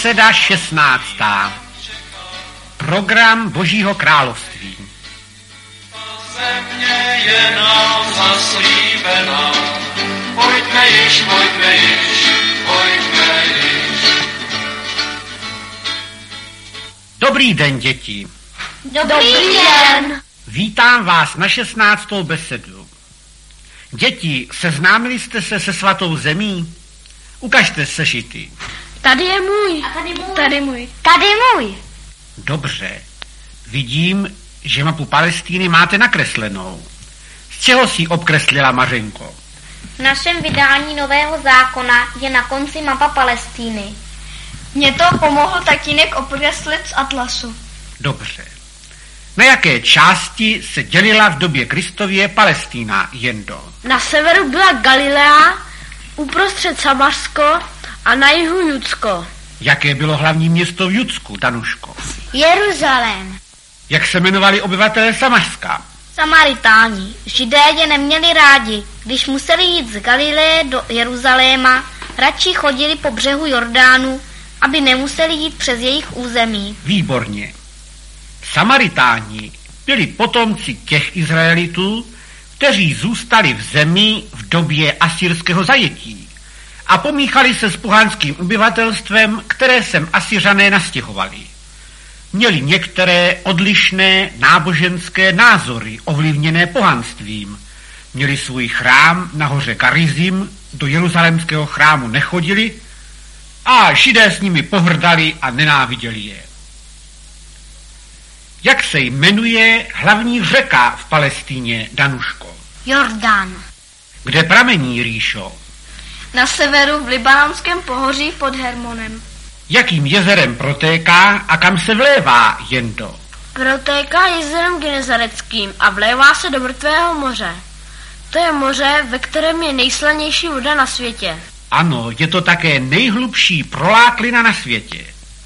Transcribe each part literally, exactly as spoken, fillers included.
Beseda šestnáctá. Program Božího království. Země je nám zaslíbená, pojďme již, pojďme již, pojďme již. Dobrý den, děti. Dobrý den. Vítám vás na šestnáctou besedu. Děti, seznámili jste se se svatou zemí? Ukažte sešity. Tady je můj. A tady můj. Tady můj. Tady můj. Dobře. Vidím, že mapu Palestíny máte nakreslenou. Z čeho si obkreslila, Mařenko? V našem vydání Nového zákona je na konci mapa Palestíny. Mně to pomohl tatínek okreslit z atlasu. Dobře. Na jaké části se dělila v době Kristově Palestína, Jendo? Na severu byla Galilea, uprostřed Samařsko a na jihu Judsko. Jaké bylo hlavní město v Judsku, Danuško? Jeruzalém. Jak se jmenovali obyvatelé Samařska? Samaritáni. Židé je neměli rádi. Když museli jít z Galileje do Jeruzaléma, radši chodili po břehu Jordánu, aby nemuseli jít přes jejich území. Výborně. Samaritáni byli potomci těch Izraelitů, kteří zůstali v zemi v době asyrského zajetí a pomíchali se s pohanským obyvatelstvem, které sem Asyřané nastěhovali. Měli některé odlišné náboženské názory ovlivněné pohanstvím. Měli svůj chrám na hoře Garizim, do jeruzalémského chrámu nechodili a Židé s nimi pohrdali a nenáviděli je. Jak se jmenuje hlavní řeka v Palestíně, Danuško? Jordán. Kde pramení, Ríšo? Na severu v Libanonském pohoří pod Hermonem. Jakým jezerem protéká a kam se vlévá, Jendo? Protéká jezerem Genezareckým a vlévá se do Mrtvého moře. To je moře, ve kterém je nejslanější voda na světě. Ano, je to také nejhlubší proláklina na světě.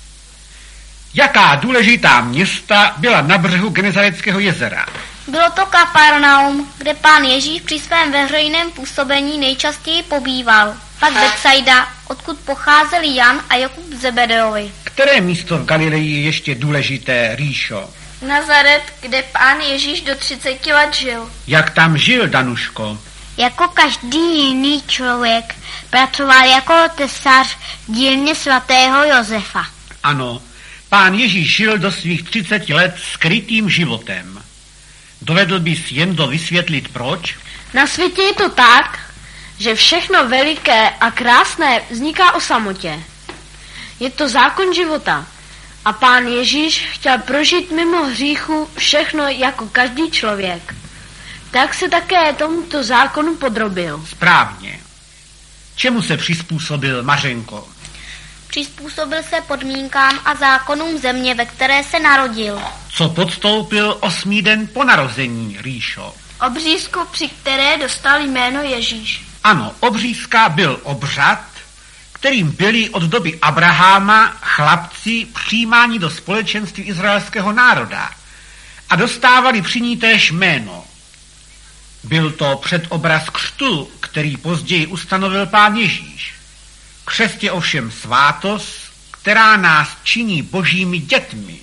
Jaká důležitá města byla na břehu Genezareckého jezera? Bylo to Kafarnaum, kde pán Ježíš při svém veřejném působení nejčastěji pobýval. Pak Betsaida, odkud pocházeli Jan a Jakub Zebedeovi. Které místo v Galileji je ještě důležité, Ríšo? Nazaret, kde pán Ježíš do třiceti let žil. Jak tam žil, Danuško? Jako každý jiný člověk pracoval jako tesař v dílně svatého Josefa. Ano, pán Ježíš žil do svých třiceti let skrytým životem. Dovedl bys Jendo vysvětlit proč? Na světě je to tak, že všechno veliké a krásné vzniká o samotě. Je to zákon života. A pán Ježíš chtěl prožít mimo hříchu všechno jako každý člověk. Tak se také tomuto zákonu podrobil. Správně. Čemu se přizpůsobil, Mařenko? Přizpůsobil se podmínkám a zákonům země, ve které se narodil. Co podstoupil osmý den po narození, Ríšo? Obřízku, při které dostal jméno Ježíš. Ano, obřízka byl obřad, kterým byli od doby Abraháma chlapci přijímáni do společenství izraelského národa a dostávali při ní též jméno. Byl to předobraz křtu, který později ustanovil pán Ježíš. Křest je ovšem svátost, která nás činí božími dětmi.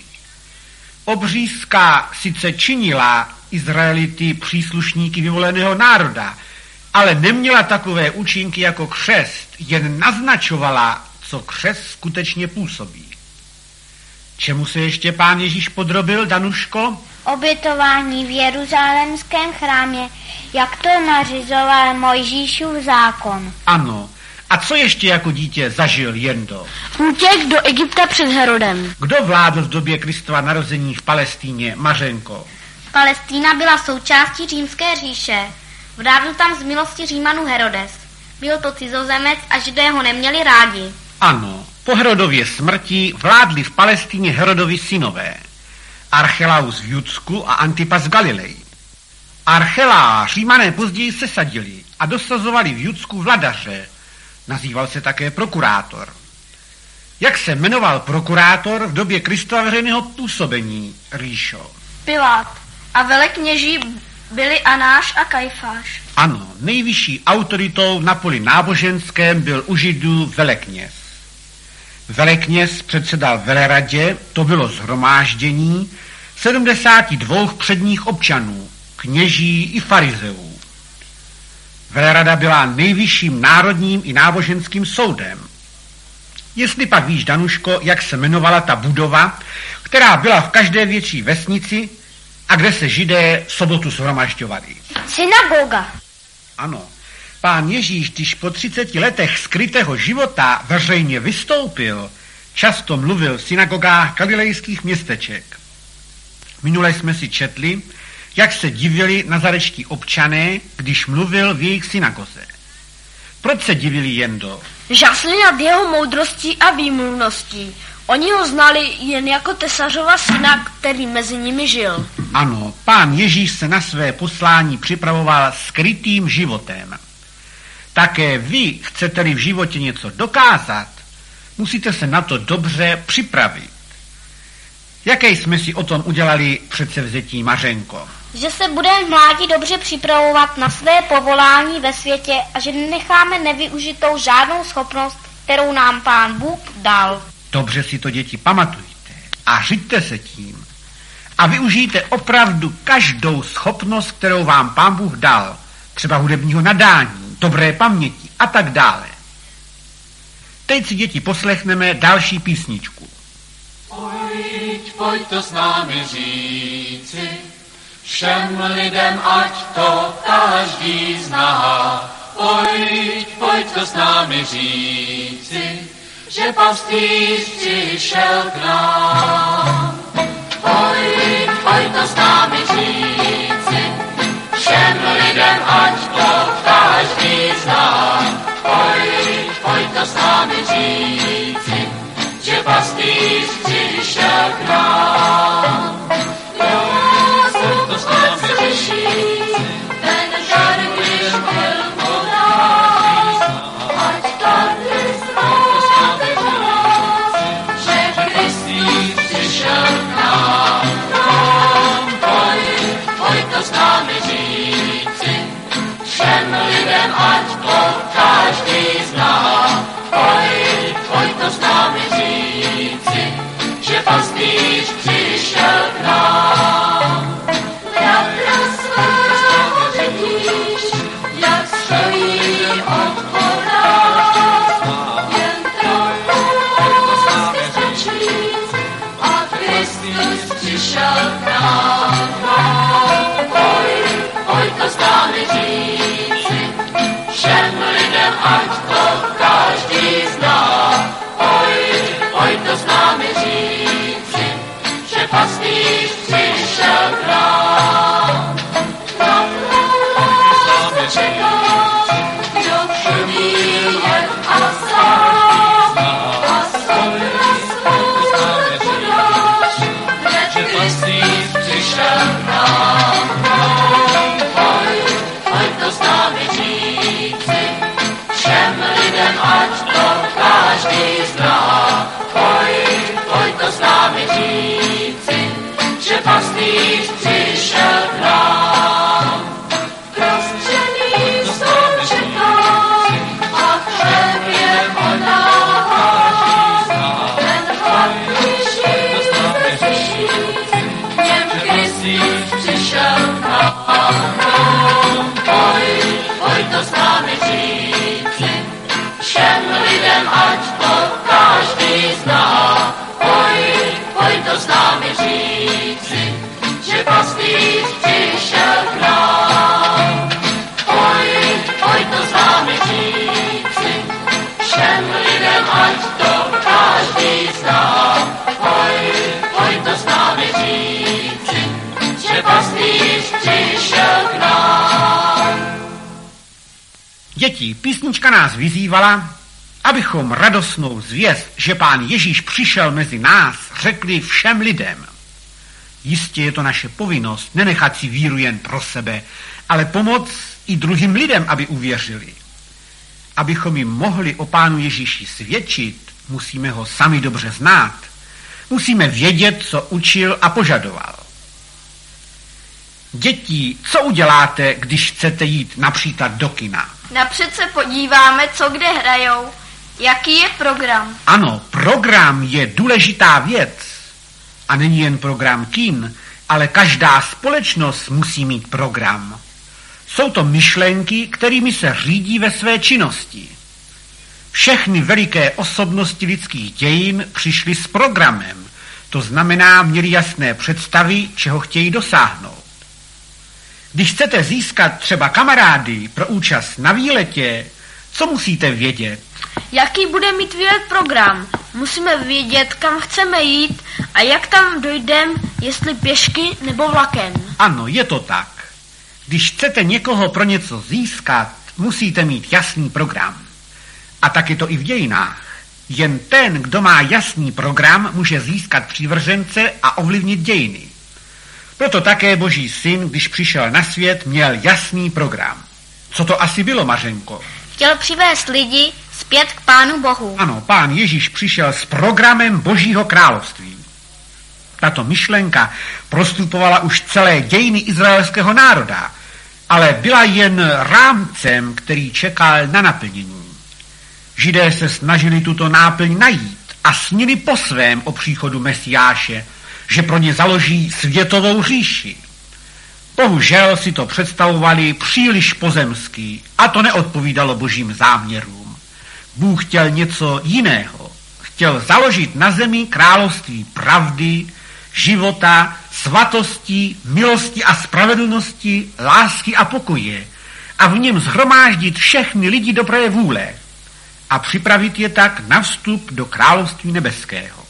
Obřízka sice činila Izraelity příslušníky vyvoleného národa, ale neměla takové účinky jako křest, jen naznačovala, co křest skutečně působí. Čemu se ještě pán Ježíš podrobil, Danuško? Obětování v jeruzalémském chrámě, jak to nařizoval Mojžíšův zákon. Ano. A co ještě jako dítě zažil, Jendo? Útěk do Egypta před Herodem. Kdo vládl v době Kristova narození v Palestíně, Mařenko? Palestína byla součástí římské říše. Vládl tam z milosti Římanů Herodes. Byl to cizozemec a Židé ho neměli rádi. Ano, po Herodově smrti vládli v Palestíně Herodovi synové. Archelaus v Judsku a Antipas v Galileji. Archelá Římané později sesadili a dosazovali v Judsku vladaře. Nazýval se také prokurátor. Jak se jmenoval prokurátor v době Kristova veřejného působení, Ríšo? Pilát. A velekněží byli Anáš a Kajfáš. Ano, nejvyšší autoritou na poli náboženském byl u Židů velekněz. Velekněz předsedal veleradě, to bylo shromáždění sedmdesáti dvou předních občanů, kněží i farizeů. Velerada byla nejvyšším národním i náboženským soudem. Jestli pak víš, Danuško, jak se jmenovala ta budova, která byla v každé větší vesnici a kde se Židé v sobotu shromažďovali? Synagoga. Ano. Pán Ježíš, když po třiceti letech skrytého života veřejně vystoupil, často mluvil v synagogách galilejských městeček. Minule jsme si četli, jak se divili nazarečtí občané, když mluvil v jejich synagoze. Proč se divili, Jendo? Žasli nad jeho moudrostí a výmluvností. Oni ho znali jen jako tesařova syna, který mezi nimi žil. Ano, pán Ježíš se na své poslání připravoval skrytým životem. Také vy, chcete-li v životě něco dokázat, musíte se na to dobře připravit. Jaké jsme si o tom udělali předsevzetí, Mařenko? Že se budeme mládí dobře připravovat na své povolání ve světě a že nenecháme nevyužitou žádnou schopnost, kterou nám Pán Bůh dal. Dobře si to, děti, pamatujte a řiďte se tím. A využijte opravdu každou schopnost, kterou vám Pán Bůh dal. Třeba hudebního nadání, dobré paměti a tak dále. Teď si, děti, poslechneme další písničku. Pojď, pojď to s námi říci, všem lidem, ať to každý zná. Pojď, pojď to s námi říci, že pastýř přišel k nám. Pojď, pojď to s námi říci, všem lidem, ať to každý zná. Pojď, pojď to s námi říci, že pastýř přišel k nám. Pojď to s námi říci, ten žár, když byl mu dán. Ať tady známe říci, že Kristýř přišel k nám. Pojď, pojď to s námi říci, všem lidem, ať to každý zná. Pojď, pojď to s námi říci, že pastýř přišel k nám. Bratr svého vidíš, jak stojí odpora, jen trochu stačíc a Kristus přišel k nám. Pojď, pojď to s námi říci, všem lidem, ať to každý zná. Pojď, pojď to s námi říci, že pastýř přišel k nám. Bratr čekáš, kdo všude je a sám, a svůj svůj podáš, hned Kristýř přišel k nám. Pojď, pojď to s námi říci, všem lidem, ať to každý zná. Pojď, pojď to s námi říci, že pastýř přišel k nám. Prostředí stůl čekáš a chřeb je podáš. Ten hlad blíží bezřeší, něm Kristýř přišel k nám. Pojď, pojď to s námi říci, všem lidem, ať to každý zná. Pojď, pojď to s námi říci, že pastýř přišel k nám. Pojď, pojď to s námi říci, všem lidem, ať to každý zná. Pojď, pojď to s námi říci, že pastýř přišel k nám. Děti, písnička nás vyzývala, abychom radostnou zvěst, že Pán Ježíš přišel mezi nás, řekli všem lidem. Jistě je to naše povinnost nenechat si víru jen pro sebe, ale pomoct i druhým lidem, aby uvěřili. Abychom jim mohli o Pánu Ježíši svědčit, musíme ho sami dobře znát. Musíme vědět, co učil a požadoval. Děti, co uděláte, když chcete jít například do kina? Napřed se podíváme, co kde hrajou. Jaký je program? Ano, program je důležitá věc. A není jen program kin, ale každá společnost musí mít program. Jsou to myšlenky, kterými se řídí ve své činnosti. Všechny veliké osobnosti lidských dějin přišly s programem, to znamená, měli jasné představy, čeho chtějí dosáhnout. Když chcete získat třeba kamarády pro účast na výletě, co musíte vědět? Jaký bude mít výlet program? Musíme vědět, kam chceme jít a jak tam dojdeme, jestli pěšky nebo vlakem. Ano, je to tak. Když chcete někoho pro něco získat, musíte mít jasný program. A tak je to i v dějinách. Jen ten, kdo má jasný program, může získat přívržence a ovlivnit dějiny. Proto také Boží syn, když přišel na svět, měl jasný program. Co to asi bylo, Mařenko? Chtěl přivést lidi zpět k Pánu Bohu. Ano, Pán Ježíš přišel s programem Božího království. Tato myšlenka prostupovala už celé dějiny izraelského národa, ale byla jen rámcem, který čekal na naplnění. Židé se snažili tuto náplň najít a snili po svém o příchodu Mesiáše, že pro ně založí světovou říši. Bohužel si to představovali příliš pozemsky a to neodpovídalo Božím záměrům. Bůh chtěl něco jiného. Chtěl založit na zemi království pravdy, života, svatosti, milosti a spravedlnosti, lásky a pokoje a v něm shromáždit všechny lidi dobré vůle a připravit je tak na vstup do království nebeského.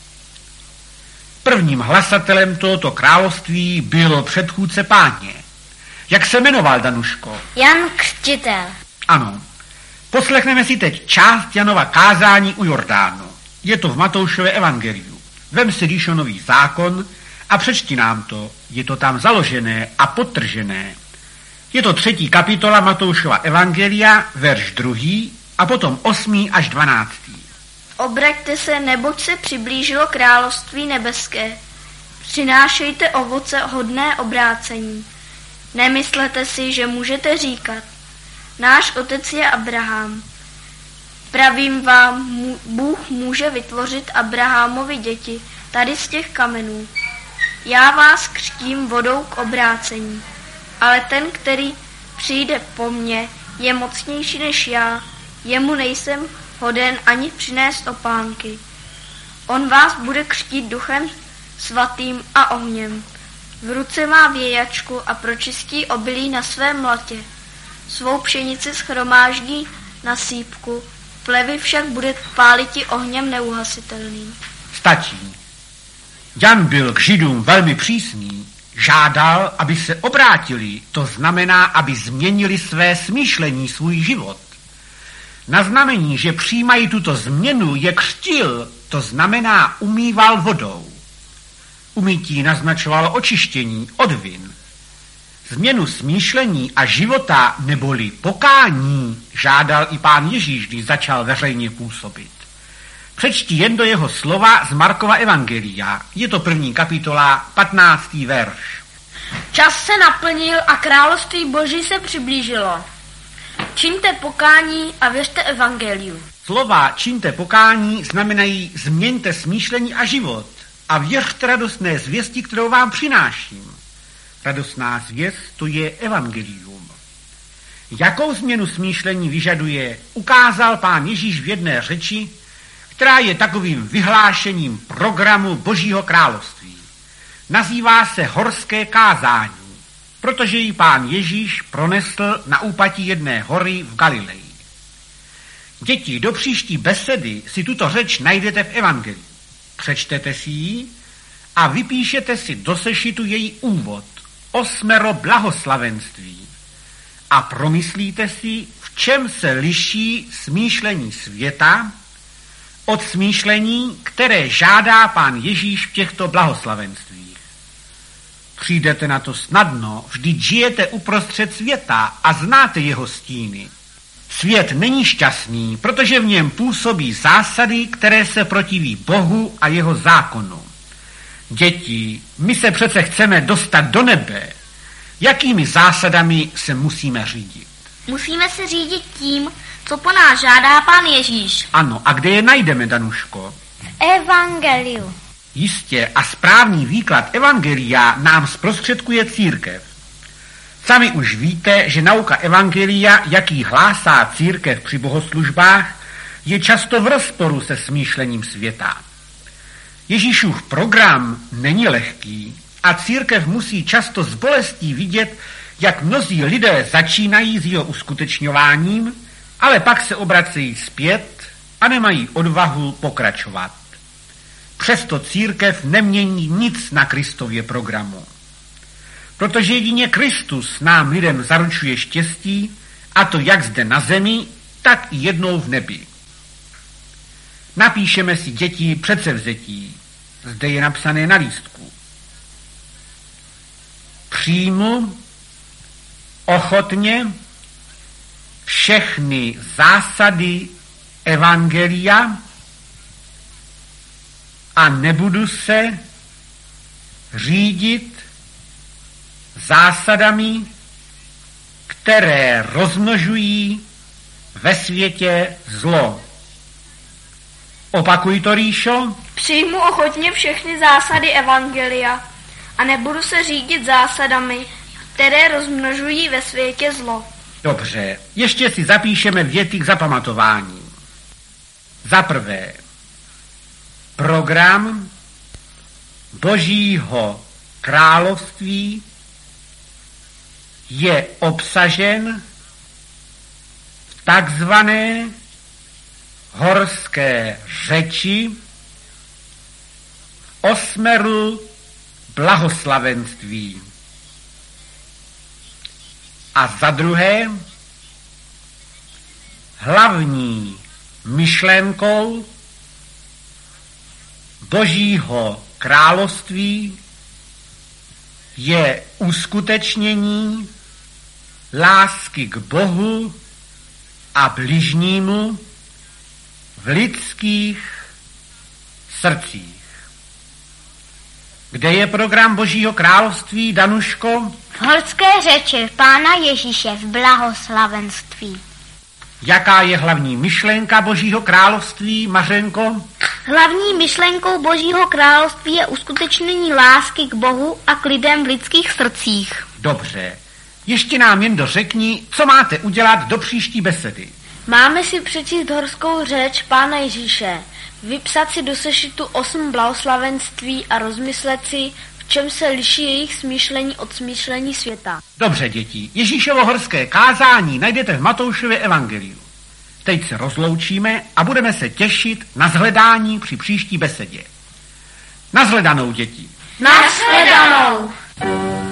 Prvním hlasatelem tohoto království byl předchůdce Páně. Jak se jmenoval, Danuško? Jan Křtitel. Ano. Poslechneme si teď část Janova kázání u Jordánu. Je to v Matoušově evangeliu. Vem si Ríšonový zákon a přečti nám to. Je to tam založené a podtržené. Je to třetí kapitola Matoušova evangelia, verš druhý a potom osmý až dvanáctý. Obraťte se, neboť se přiblížilo království nebeské. Přinášejte ovoce hodné obrácení. Nemyslete si, že můžete říkat: náš otec je Abraham. Pravím vám, Bůh může vytvořit Abrahamovi děti tady z těch kamenů. Já vás křtím vodou k obrácení, ale ten, který přijde po mně, je mocnější než já, jemu nejsem hoden ani přinést opánky. On vás bude křtít duchem svatým a ohněm. V ruce má vějačku a pročistí obilí na svém mlatě. Svou pšenici shromáždí na sýpku, plevy však bude páliti ohněm neuhasitelným. Stačí. Jan byl k Židům velmi přísný, žádal, aby se obrátili, to znamená, aby změnili své smýšlení, svůj život. Na znamení, že přijímají tuto změnu, je křtil, to znamená umýval vodou. Umytí naznačovalo očištění od vin. Změnu smýšlení a života neboli pokání žádal i Pán Ježíš, když začal veřejně působit. Přečti jen do jeho slova z Markova evangelia. Je to první kapitola, patnáctý verš. Čas se naplnil a království Boží se přiblížilo. Čiňte pokání a věřte evangeliu. Slova čiňte pokání znamenají změňte smýšlení a život a věřte radostné zvěsti, kterou vám přináším. Radostná zvěst, to je evangelium. Jakou změnu smýšlení vyžaduje, ukázal Pán Ježíš v jedné řeči, která je takovým vyhlášením programu Božího království. Nazývá se horské kázání, protože ji Pán Ježíš pronesl na úpatí jedné hory v Galileji. Děti, do příští besedy si tuto řeč najdete v evangeliu. Přečtete si ji a vypíšete si do sešitu její úvod, osmero blahoslavenství, a promyslíte si, v čem se liší smýšlení světa od smýšlení, které žádá Pán Ježíš v těchto blahoslavenstvích. Přijdete na to snadno, vždyť žijete uprostřed světa a znáte jeho stíny. Svět není šťastný, protože v něm působí zásady, které se protiví Bohu a jeho zákonu. Děti, my se přece chceme dostat do nebe. Jakými zásadami se musíme řídit? Musíme se řídit tím, co po nás žádá Pán Ježíš. Ano, a kde je najdeme, Danuško? Evangeliu. Jistě a správný výklad evangelia nám zprostředkuje církev. Sami už víte, že nauka evangelia, jaký hlásá církev při bohoslužbách, je často v rozporu se smýšlením světa. Ježíšův program není lehký a církev musí často s bolestí vidět, jak mnozí lidé začínají s jeho uskutečňováním, ale pak se obracejí zpět a nemají odvahu pokračovat. Přesto církev nemění nic na Kristově programu. Protože jedině Kristus nám lidem zaručuje štěstí, a to jak zde na zemi, tak i jednou v nebi. Napíšeme si, děti, předsevzetí. Zde je napsané na lístku. Přijmu ochotně všechny zásady evangelia a nebudu se řídit zásadami, které rozmnožují ve světě zlo. Opakuj to, Ríšo. Přijmu ochotně všechny zásady evangelia a nebudu se řídit zásadami, které rozmnožují ve světě zlo. Dobře, ještě si zapíšeme věty k zapamatování. Za prvé, program Božího království je obsažen v takzvané horské řeči o směru blahoslavenství. A za druhé, hlavní myšlenkou Božího království je uskutečnění lásky k Bohu a bližnímu v lidských srdcích. Kde je program Božího království, Danuško? V horské řeči Pána Ježíše v blahoslavenství. Jaká je hlavní myšlenka Božího království, Mařenko? Hlavní myšlenkou Božího království je uskutečnění lásky k Bohu a k lidem v lidských srdcích. Dobře. Ještě nám jen dořekni, co máte udělat do příští besedy. Máme si přečíst horskou řeč Pána Ježíše, vypsat si do sešitu osm blahoslavenství a rozmyslet si, v čem se liší jejich smýšlení od smýšlení světa. Dobře, děti, Ježíšovo horské kázání najdete v Matoušově evangeliu. Teď se rozloučíme a budeme se těšit na shledání při příští besedě. Nashledanou, děti. Nashledanou.